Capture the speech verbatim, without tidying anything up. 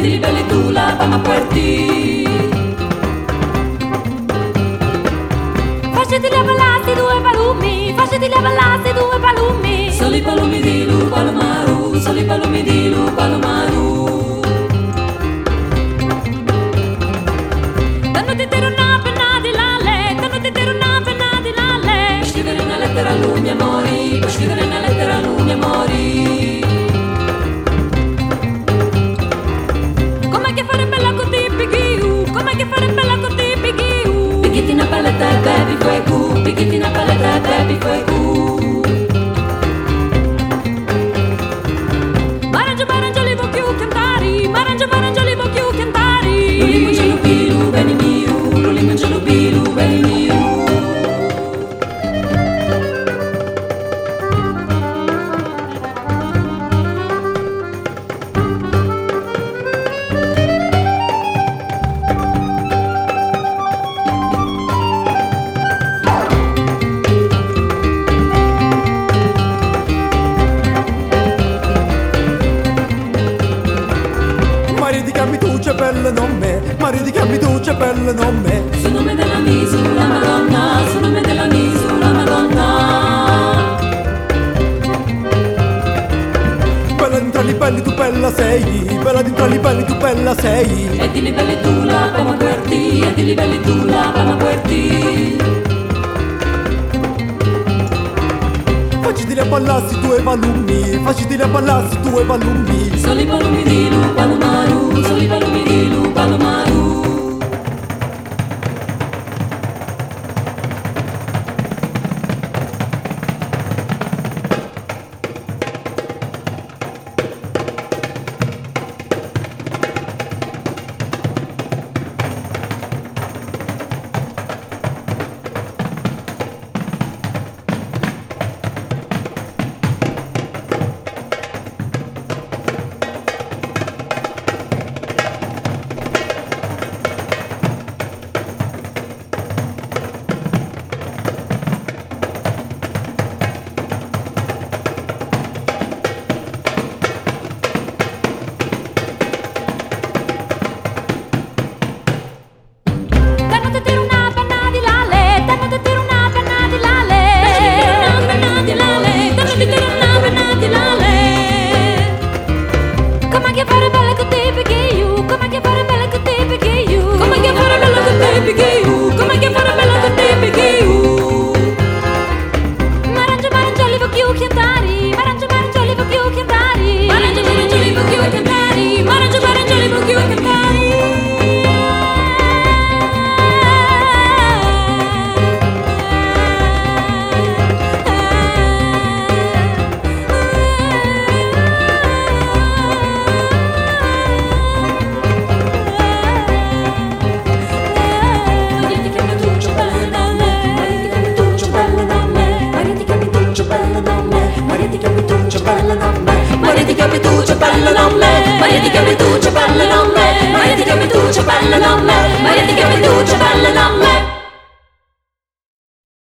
di libelli tu la vamos a partir. Faciti le ballassi due palumi, faciti le ballassi due palumi. Soli palumi di lu palomaru, soli palumi di lu palomaru. Danno ti tiro una penna di lale, danno ti tiro una penna di lale. Per scrivere una lettera a lui mi amori, per scrivere una lettera a lui mi amori. Com'è che fare bella con te pighiu, com'è che fare bella con te pighiu. Picchiti una paletta e bevi fuego, picchiti una paletta e bevi fuego. Marangio, marangio, li voglio cantare, marangio, marangio, li voglio cantare. Luli mangialo bilu, beni miu, luli mangialo bilu, beni miu. Maridicami tu c'è bella non me, maridicami tu c'è bella non me. Sul nome della misura Madonna, sul nome della misura Madonna. Bella dentro i belli tu bella sei, bella dentro i belli tu bella sei. E di livelli tu la vamos a partir, e di livelli tu la vamos a partir. Faciti le ballassi due palumi, faciti le ballassi due palumi. Soli palumi di lu palomaru, soli palumi di lu palomaru. Maria di tu c'è bella non me, Maria di tu c'è bella non me, Maria di tu c'è bella non me, Maria di tu c'è bella non me.